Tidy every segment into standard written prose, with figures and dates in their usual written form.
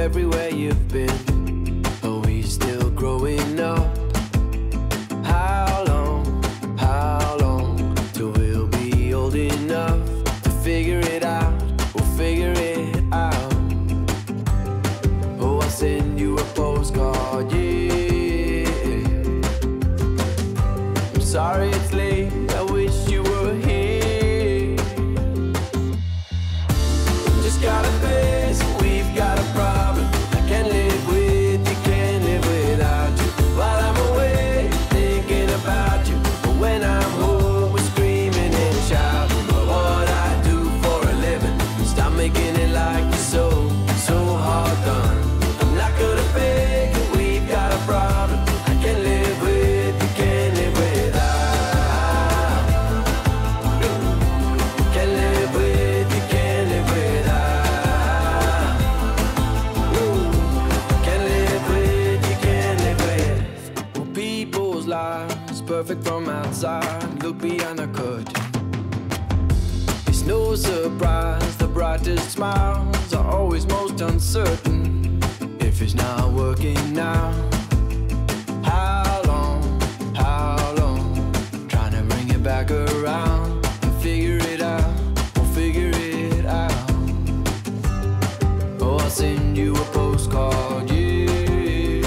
everywhere you've been. Are we still growing up? How long till we'll be old enough to figure it out? We'll figure it out. Oh, I'll send you a postcard, yeah. I'm sorry it's late, I wish you were here. Just got a face, we've got a problem. I can't live with you, can't live without you. While I'm away, thinking about you. But when I'm home, we're screaming and shouting about what I do for a living. Stop making it like you're so hard done. I'm not gonna fake it, we've got a problem. I can't live with you, can't live without. Can't live with you, can't live without. Can't live with you, can't live with. Well, people's lives perfect from outside, look behind the curtain. It's no surprise the brightest smiles are always most uncertain. If it's not working now, how long? Trying to bring it back around and figure it out, we'll figure it out. Oh, I'll send you a postcard, yeah.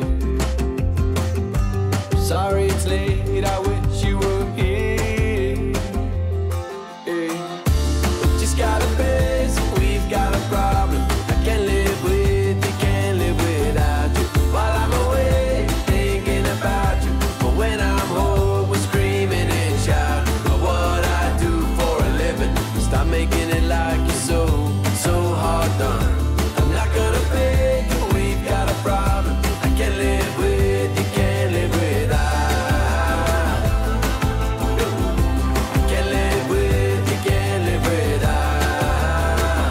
Sorry it's late, I wish you were here. Yeah. Just got a face, we've got a problem. I can't live with you, can't live without you. While I'm away, thinking about you. But when I'm home, we're screaming and shouting about what I do for a living. Stop making it like you're so hard done. I'm not gonna fake it, we've got a problem. I can't live with you, can't live without. Can't live with you, can't live without.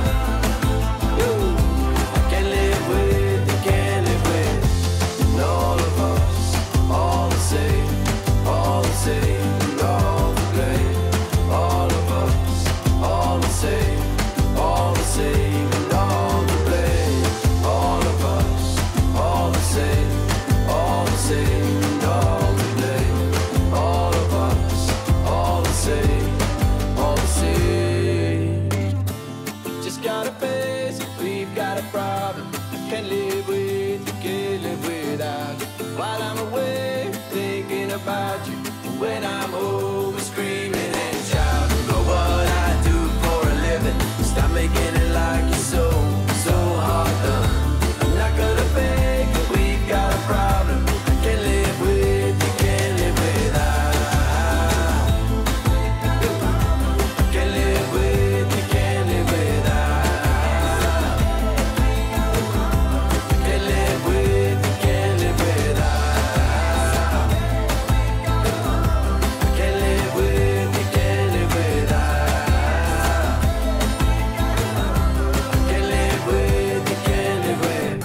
Can't live with you, can't live with. And all of us, all the same, all the same, and all the blame. All of us, all the same, all the same, and all the blame. All of us, all the same, all the same, and all the blame. All of us, all the same, all the same. Just got a face, we've got a problem. I can't live with you, can't live without you. While I'm away, thinking about you. When I'm home, screaming and shouting about what I do for a living. Stop making it like you're so hard done. I'm not gonna fake it, we've got a problem. I can't live with you, can't live without. Can't live with you, can't live without. Can't live with you, can't live without. Can't live with you, can't live without. Can't live with you, can't live with.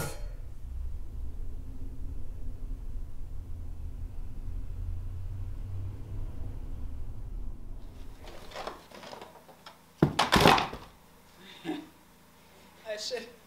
I should.